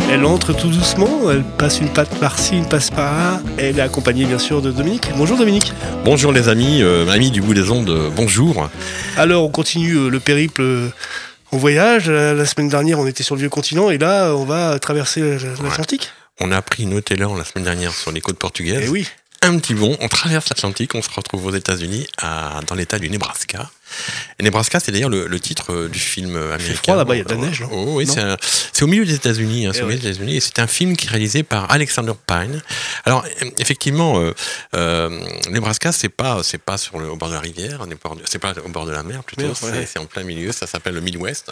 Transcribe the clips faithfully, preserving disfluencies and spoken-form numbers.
Elle entre tout doucement, elle passe une patte par-ci, une passe par-là. Elle est accompagnée bien sûr de Dominique. Bonjour Dominique. Bonjour les amis, euh, amis du bout des ondes, bonjour. Alors on continue euh, le périple euh, en voyage. La, la semaine dernière on était sur le vieux continent et là on va traverser l'Atlantique. Ouais. On a pris une Taylor la semaine dernière sur les côtes portugaises. Et oui. Un petit bond, on traverse l'Atlantique, on se retrouve aux États-Unis, à, dans l'État du Nebraska. Et Nebraska, c'est d'ailleurs le, le titre du film américain. C'est froid là-bas, il y a de la neige, non ? Oh, oui, non c'est, un, c'est au milieu des États-Unis, hein, c'est et au milieu oui. des États-Unis, et c'est un film qui est réalisé par Alexander Pine. Alors, effectivement, euh, euh, Nebraska, c'est pas, c'est pas sur le, au bord de la rivière, c'est pas au bord de la mer plutôt, Mer, c'est, ouais. c'est en plein milieu, ça s'appelle le Midwest,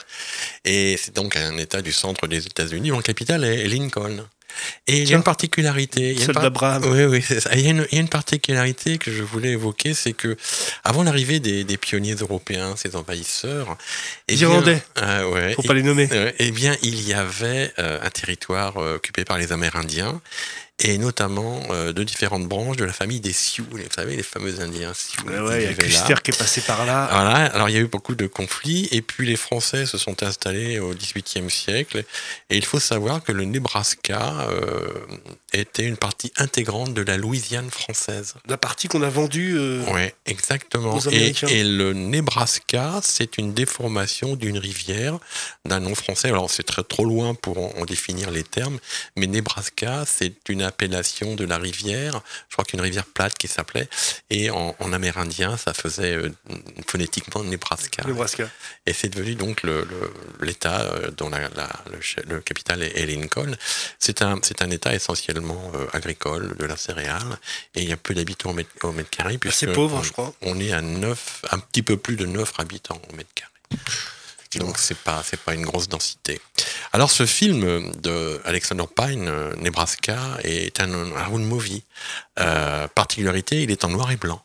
et c'est donc un État du centre des États-Unis dont la capitale est Lincoln. Et il y a une particularité. Il y a une par... d'Abraham. Oui, oui, c'est ça. Il y, a une, il y a une particularité que je voulais évoquer, c'est que avant l'arrivée des, des pionniers europééens, ces envahisseurs, les Irlandais, euh, ouais, faut pas les nommer. Euh, eh bien, il y avait euh, un territoire euh, occupé par les Amérindiens. Et notamment euh, de différentes branches de la famille des Sioux, vous savez, les fameux Indiens Sioux. Ouais, ouais, il y a Custer qui est passé par là. Voilà, alors il y a eu beaucoup de conflits, et puis les Français se sont installés au dix-huitième siècle, et il faut savoir que le Nebraska euh, était une partie intégrante de la Louisiane française. La partie qu'on a vendue euh, Oui, exactement. aux Et, Américains. et le Nebraska, c'est une déformation d'une rivière, d'un nom français. Alors c'est très trop loin pour en, en définir les termes, mais Nebraska, c'est une appellation de la rivière, je crois qu'une rivière plate qui s'appelait, et en, en amérindien ça faisait euh, phonétiquement Nebraska. Nebraska. Et c'est devenu donc le, le, l'État euh, dont la, la, le, le capital est, est Lincoln. C'est un, c'est un État essentiellement euh, agricole, de la céréale, et il y a peu d'habitants au mètre, au mètre carré. C'est pauvre, on, je crois. On est à neuf, un petit peu plus de neuf habitants au mètre carré. Donc c'est pas c'est pas une grosse densité. Alors ce film de Alexander Pine, Nebraska, est un, un road movie. Euh, particularité, il est en noir et blanc,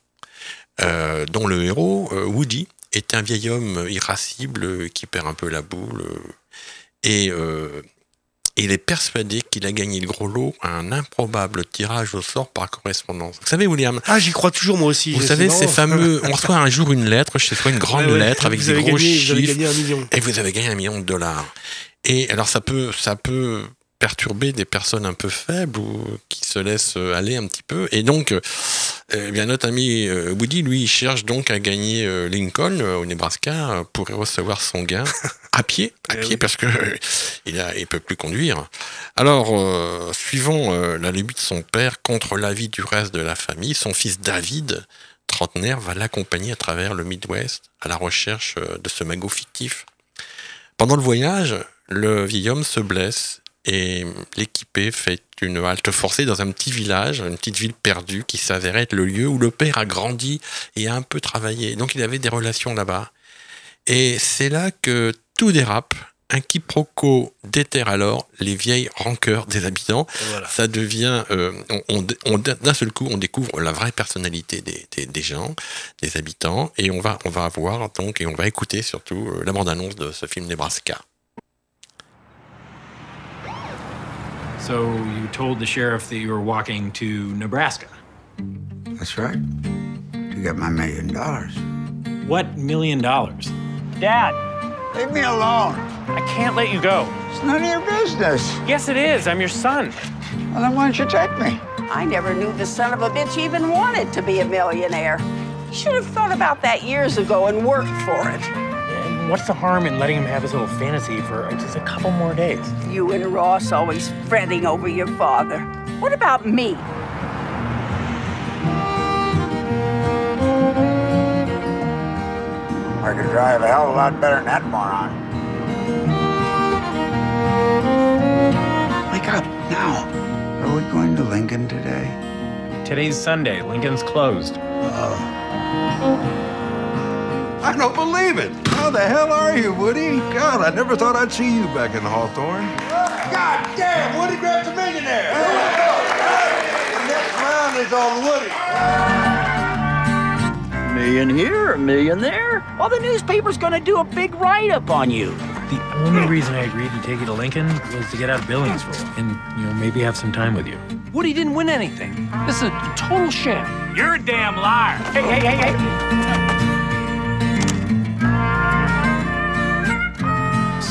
euh, dont le héros euh, Woody est un vieil homme irascible qui perd un peu la boule et euh, il est persuadé qu'il a gagné le gros lot à un improbable tirage au sort par correspondance. Vous savez, William ? Ah, j'y crois toujours moi aussi. Vous savez, ces fameux... On reçoit un jour une lettre chez soi, une grande ouais, ouais. lettre avec vous des avez gros gagné, chiffres. Vous avez gagné un million. Et vous avez gagné un million de dollars. Et alors, ça peut, ça peut perturber des personnes un peu faibles ou qui se laissent aller un petit peu. Et donc, eh bien, notre ami Woody, lui, il cherche donc à gagner Lincoln au Nebraska pour recevoir son gain à pied, à pied, oui. Parce que il a, il peut plus conduire. Alors, euh, suivant euh, la lubie de son père, contre l'avis du reste de la famille, son fils David, trentenaire, va l'accompagner à travers le Midwest à la recherche de ce magot fictif. Pendant le voyage, le vieil homme se blesse et l'équipé fait une halte forcée dans un petit village, une petite ville perdue qui s'avérait être le lieu où le père a grandi et a un peu travaillé. Donc il avait des relations là-bas. Et c'est là que tout dérape. Un quiproquo déterre alors les vieilles rancœurs des habitants. Voilà. Ça devient, euh, on, on, on, d'un seul coup, on découvre la vraie personnalité des, des, des gens, des habitants, et on va, on va avoir donc et on va écouter surtout euh, la bande-annonce de ce film Nebraska. So you told the sheriff that you were walking to Nebraska? That's right. You got my million dollars. What million dollars? Dad! Leave me alone. I can't let you go. It's none of your business. Yes, it is. I'm your son. Well, then why don't you take me? I never knew the son of a bitch even wanted to be a millionaire. You should have thought about that years ago and worked for it. And what's the harm in letting him have his little fantasy for just a couple more days? You and Ross always fretting over your father. What about me? I could drive a hell of a lot better than that moron. Wake up, now. Are we going to Lincoln today? Today's Sunday. Lincoln's closed. Oh. I don't believe it. How the hell are you, Woody? God, I never thought I'd see you back in Hawthorne. God damn, Woody grabs a millionaire. Here we go. The next round is on Woody. Million here, a million there. Well, the newspaper's gonna do a big write-up on you. The only reason I agreed to take you to Lincoln was to get out of Billingsville and, you know, maybe have some time with you. Woody didn't win anything. This is a total sham. You're a damn liar. Hey, hey, hey, hey.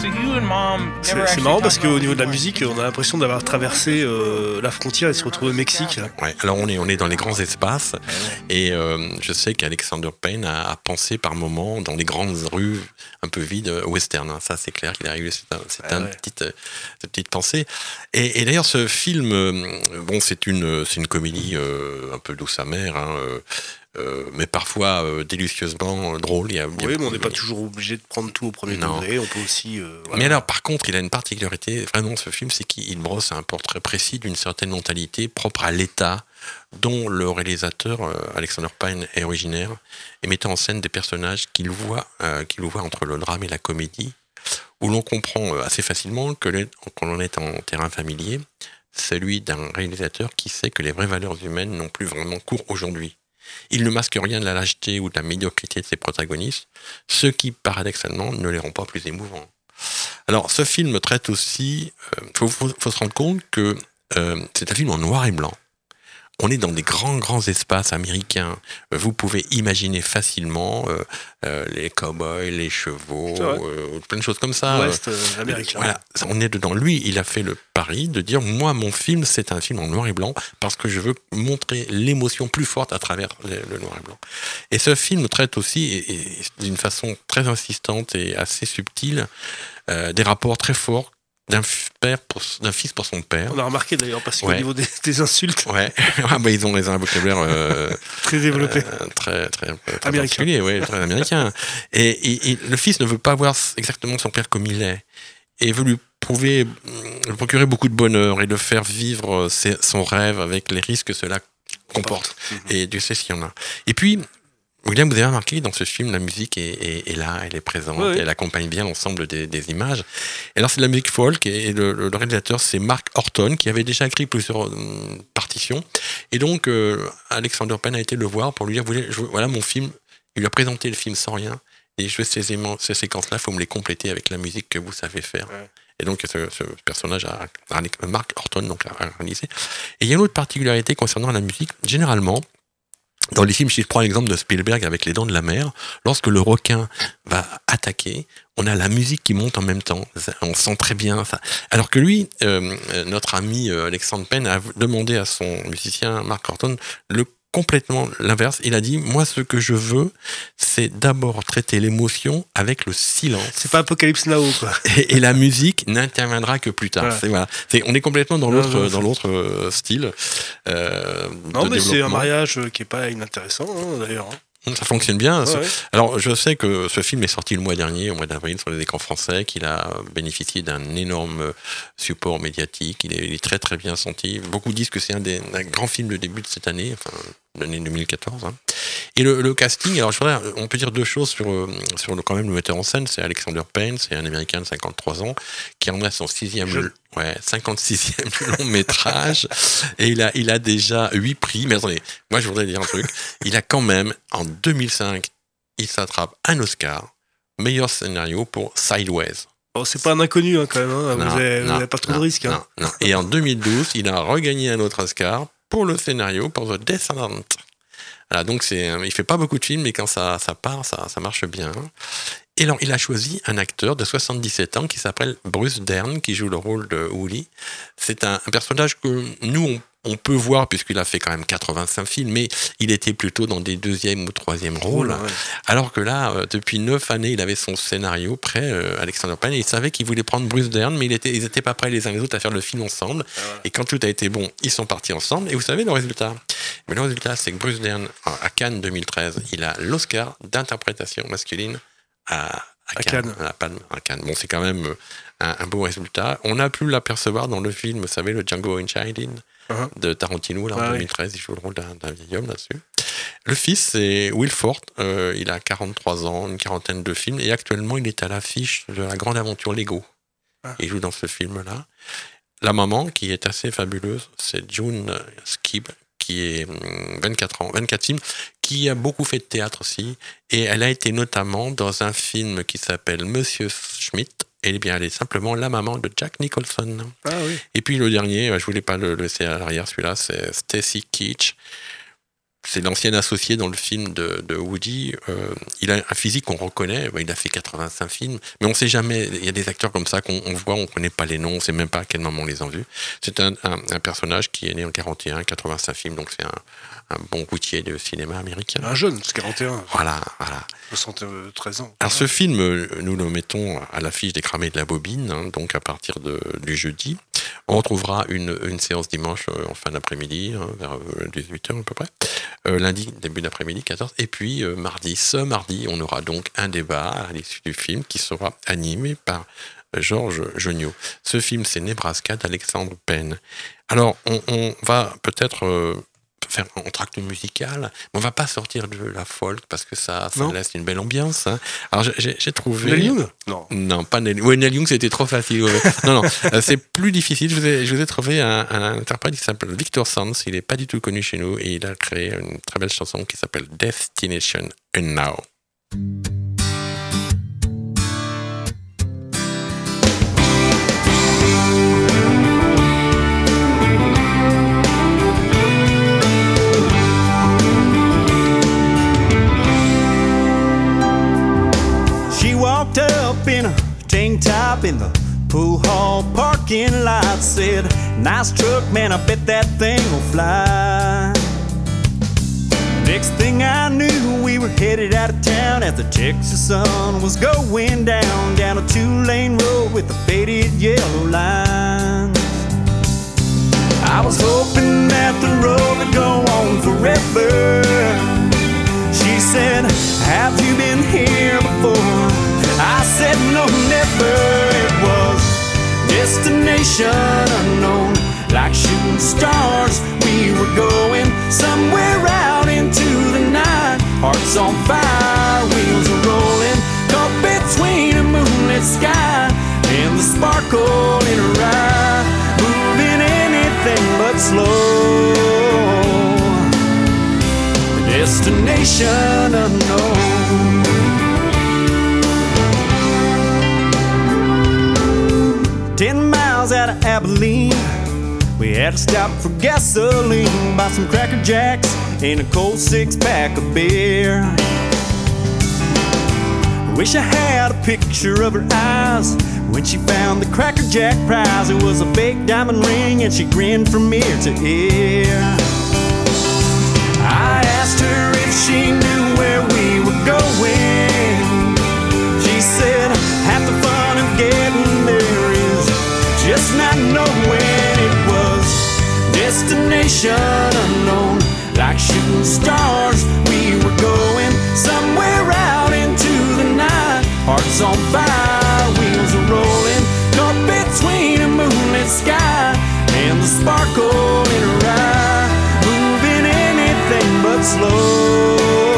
so you and Mom C'est never c'est actually marrant parce talked about qu'au niveau de la what you musique, on a l'impression d'avoir traversé euh, la frontière et de se retrouver au Mexique. Là. Ouais, alors on est, on est dans les grands espaces et euh, je sais qu'Alexander Payne a, a pensé par moments dans les grandes rues un peu vides euh, western. Hein. Ça c'est clair qu'il a arrivé, c'est un, c'est Ah un ouais. petite, euh, cette petite pensée. Et, et d'ailleurs ce film, euh, bon c'est une, c'est une comédie euh, un peu douce amère, hein, euh, euh, mais parfois euh, délicieusement drôle. Il y a, il y a- Oui, mais on n'est pas toujours obligé de prendre tout au premier Non. degré. On peut aussi. euh, voilà. Mais alors, par contre, il a une particularité, vraiment, ce film, c'est qu'il brosse un portrait précis d'une certaine mentalité propre à l'État dont le réalisateur, euh, Alexander Payne, est originaire, et mettant en scène des personnages qu'il voit, euh, qu'il voit entre le drame et la comédie, où l'on comprend euh, assez facilement que l'on que l'on est en terrain familier, celui d'un réalisateur qui sait que les vraies valeurs humaines n'ont plus vraiment cours aujourd'hui. Il ne masque rien de la lâcheté ou de la médiocrité de ses protagonistes, ce qui, paradoxalement, ne les rend pas plus émouvants. Alors, ce film traite aussi... Il euh, faut, faut, faut se rendre compte que euh, c'est un film en noir et blanc. On est dans des grands, grands espaces américains. Vous pouvez imaginer facilement euh, euh, les cow-boys, les chevaux, euh, plein de choses comme ça. L'Ouest euh, américain. Voilà, on est dedans. Lui, il a fait le pari de dire, moi, mon film, c'est un film en noir et blanc parce que je veux montrer l'émotion plus forte à travers le, le noir et blanc. Et ce film traite aussi, et, et d'une façon très insistante et assez subtile, euh, des rapports très forts d'un père pour, d'un fils pour son père. On a remarqué d'ailleurs parce qu'au Ouais. niveau des, des insultes, Ouais, ah, bah, ils ont les un vocabulaire euh, très développé. euh, très très, très Américain. particulier, ouais, très américain. Et, et- et le fils ne veut pas voir exactement son père comme il est, et veut lui prouver, lui procurer beaucoup de bonheur et le faire vivre ses- son rêve avec les risques que cela comporte. Et Dieu sait s'il y en a. Et puis, William, vous avez remarqué, dans ce film, la musique est, est- est là, elle est présente, Oui, oui. et elle accompagne bien l'ensemble des, des images. Et alors, c'est de la musique folk, et le, le réalisateur, c'est Mark Horton, qui avait déjà écrit plusieurs euh, partitions. Et donc, euh, Alexander Payne a été le voir pour lui dire, Voulez- je- voilà mon film, il lui a présenté le film sans rien, et je veux ces, aimants- ces séquences-là, il faut me les compléter avec la musique que vous savez faire. Ouais. Et donc, ce, ce personnage, a, a- Mark Horton, donc, a, a réalisé. Et il y a une autre particularité concernant la musique. Généralement, dans les films, si je prends l'exemple de Spielberg avec Les Dents de la Mer, lorsque le requin va attaquer, on a la musique qui monte en même temps. Ça, on sent très bien ça. Alors que lui, euh, notre ami euh, Alexander Payne a demandé à son musicien Mark Horton le complètement l'inverse. Il a dit, moi, ce que je veux, c'est d'abord traiter l'émotion avec le silence. C'est pas Apocalypse Now, quoi. Et, et la musique n'interviendra que plus tard. Voilà. C'est, voilà. C'est, on est complètement dans Non, l'autre, non, dans c'est- l'autre euh, style. Euh, Non, de mais c'est un développement. mariage euh, qui est pas inintéressant, hein, d'ailleurs. hein. Ça fonctionne bien. Ouais, ouais. Alors, je sais que ce film est sorti le mois dernier, au mois d'avril, sur les écrans français, qu'il a bénéficié d'un énorme support médiatique. Il est, il est très, très bien senti. Beaucoup disent que c'est un des un grand film de début de cette année, enfin, l'année deux mille quatorze. Hein. Et le, le casting, alors je voudrais, on peut dire deux choses sur, euh, sur le, quand même le metteur en scène. C'est Alexander Payne, c'est un Américain de cinquante-trois ans, qui en a son sixième, Jeune. ouais, cinquante-sixième long métrage. Et il a, il a déjà huit prix. Mais attendez, moi je voudrais dire un truc. Il a quand même, en deux mille cinq, il s'attrape un Oscar, meilleur scénario pour Sideways. Bon, c'est pas un inconnu, hein, quand même. hein. Non, Vous avez, vous non, avez pas trop non, de risques. Hein. non, non. Et en deux mille douze, il a regagné un autre Oscar pour le scénario pour The Descendant. Voilà, donc c'est, il fait pas beaucoup de films, mais quand ça, ça part, ça, ça marche bien. Et alors, il a choisi un acteur de soixante-dix-sept ans qui s'appelle Bruce Dern, qui joue le rôle de Wooly. C'est un, un personnage que nous, on, on peut voir, puisqu'il a fait quand même quatre-vingt-cinq films, mais il était plutôt dans des deuxième ou troisième rôles. Ouais. Alors que là, euh, depuis neuf années, il avait son scénario prêt, euh, Alexander Payne, et il savait qu'il voulait prendre Bruce Dern, mais il était, ils n'étaient pas prêts les uns les autres à faire le film ensemble. Et quand tout a été bon, ils sont partis ensemble. Et vous savez le résultat ? Mais le résultat, c'est que Bruce Dern, à Cannes deux mille treize, il a l'Oscar d'interprétation masculine à, à, À Cannes. Cannes. À la Palme, à Cannes. Bon, c'est quand même un, un beau résultat. On a pu l'apercevoir dans le film, vous savez, le Django Unchained Uh-huh. de Tarantino, là, en Ah oui. deux mille treize. Il joue le rôle d'un, d'un vieil homme là-dessus. Le fils, c'est Will Forte. Euh, il a quarante-trois ans, une quarantaine de films. Et actuellement, il est à l'affiche de La Grande Aventure Lego. Ah. Il joue dans ce film-là. La maman, qui est assez fabuleuse, c'est June Skib, qui est hum, vingt-quatre ans, vingt-quatre films, qui a beaucoup fait de théâtre aussi. Et elle a été notamment dans un film qui s'appelle Monsieur Schmidt. Et bien, elle est simplement la maman de Jack Nicholson. Ah oui. Et puis le dernier, je voulais pas le laisser à l'arrière, celui-là, c'est Stacy Keach. c'est l'ancien associé dans le film de, de Woody. Euh, il a un physique qu'on reconnaît. Il a fait quatre-vingt-cinq films, mais on ne sait jamais. Il y a des acteurs comme ça qu'on on voit, on ne connaît pas les noms, on ne sait même pas à quel moment on les a vus. C'est un, un, un personnage qui est né en quarante et un, quatre-vingt-cinq films, donc c'est un, un bon routier de cinéma américain. Un jeune, c'est quarante et un. Voilà, voilà. soixante-treize ans. Alors ce film, nous le mettons à l'affiche des Cramés de la Bobine, hein, donc à partir de, du jeudi. On retrouvera une, une séance dimanche euh, en fin d'après-midi, hein, vers euh, dix-huit heures à peu près. Euh, lundi, début d'après-midi, quatorze. Et puis euh, mardi, ce mardi, on aura donc un débat à l'issue du film qui sera animé par Georges Jeugnot. Ce film, c'est Nebraska d'Alexandre Penn. Alors, on, on va peut-être... Euh, faire un tract musical, mais on va pas sortir de la folk parce que ça, ça laisse une belle ambiance. Hein. Alors j'ai, j'ai trouvé. Neil Young ? Non. Non, pas Neil Young. Oui, Neil Young, c'était trop facile. Ouais. non, non, c'est plus difficile. Je vous ai, je vous ai trouvé un, un interprète qui s'appelle Victor Sands. Il est pas du tout connu chez nous et il a créé une très belle chanson qui s'appelle Destination Unknown. Walked up in a tank top in the pool hall parking lot. Said, nice truck, man, I bet that thing will fly. Next thing I knew, we were headed out of town as the Texas sun was going down, down a two-lane road with the faded yellow lines. I was hoping that the road would go on forever. She said, have you been here before? I said no, never. It was destination unknown. Like shooting stars, we were going somewhere out into the night. Hearts on fire, wheels are rolling, caught between a moonlit sky and the sparkle in her eye, moving anything but slow. Destination unknown. Ten miles out of Abilene, we had to stop for gasoline, buy some Cracker Jacks and a cold six-pack of beer. Wish I had a picture of her eyes when she found the Cracker Jack prize. It was a fake diamond ring and she grinned from ear to ear. I asked her if she knew where we were going. She said, half the fun of getting there is just not knowing. It was destination unknown. Like shooting stars, we were going somewhere out into the night. Hearts on fire, wheels are rolling, caught between a moonlit sky and the sparkle in her eye, moving anything but slow.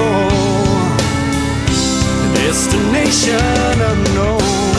Destination unknown.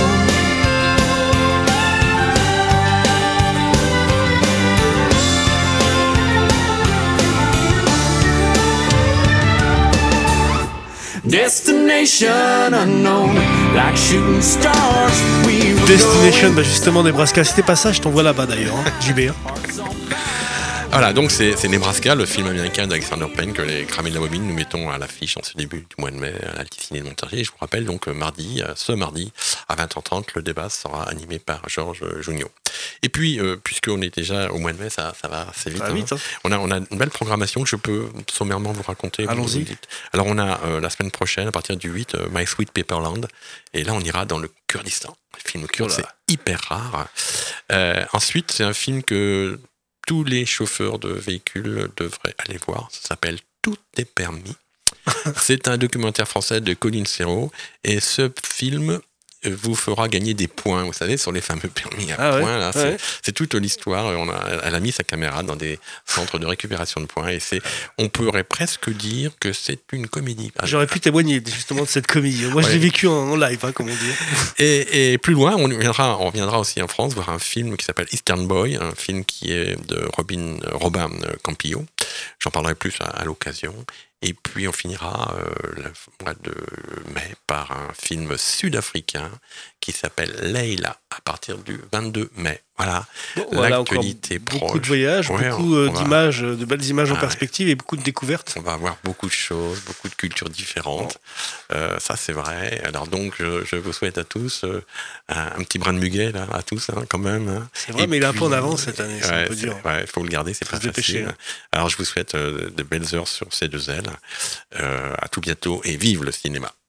Destination unknown, like shooting stars. We were Destination, bah justement Nebraska, c'était pas ça, je t'envoie là-bas d'ailleurs, hein, J B. Hein. Voilà, donc c'est, c'est Nebraska, le film américain d'Alexander Penn que les Cramés de la Bobine nous mettons à l'affiche en ce début du mois de mai à l'Alticiné de Montargis. Je vous rappelle donc mardi, ce mardi à vingt heures trente, le débat sera animé par Georges Jeugnot. Et puis, euh, puisqu'on est déjà au mois de mai, ça, ça va assez vite. Ça va vite hein. On a, on a une belle programmation que je peux sommairement vous raconter. Allons-y. Vous Alors on a euh, la semaine prochaine, à partir du huit, euh, My Sweet Paperland. Et là, on ira dans le Kurdistan. Le film kurde, Voilà. c'est hyper rare. Euh, ensuite, c'est un film que tous les chauffeurs de véhicules devraient aller voir. Ça s'appelle Tout est permis. C'est un documentaire français de Colin Serrault. Et ce film vous fera gagner des points, vous savez, sur les fameux permis à ah points. Ouais, là, c'est, ouais. c'est toute l'histoire. On a, elle a mis sa caméra dans des centres de récupération de points. Et c'est, on pourrait presque dire que c'est une comédie. J'aurais pu témoigner justement de cette comédie. Moi, ouais. je l'ai vécu en, en live, hein, comme on dit. Et, et plus loin, on viendra, on reviendra aussi en France voir un film qui s'appelle Eastern Boy, un film qui est de Robin, Robin Campillo. J'en parlerai plus à, à l'occasion. Et puis on finira euh, le mois de mai par un film sud-africain qui s'appelle Leila, à partir du vingt-deux mai. Voilà, bon, voilà l'actualité proche. Beaucoup de voyages, ouais, beaucoup on, on d'images, va... de belles images ah, en perspective et beaucoup de découvertes. On va avoir beaucoup de choses, beaucoup de cultures différentes. Bon. Euh, ça, c'est vrai. Alors donc, je, je vous souhaite à tous euh, un, un petit brin de muguet, là, à tous, hein, quand même. Hein. C'est vrai, et mais puis, il est un peu en avance cette année, c'est ouais, un peu dur. Ouais, il faut le garder, c'est pas facile. Dépêcher, hein. Alors, je vous souhaite euh, de belles heures sur C deux L. Euh, à tout bientôt et vive le cinéma.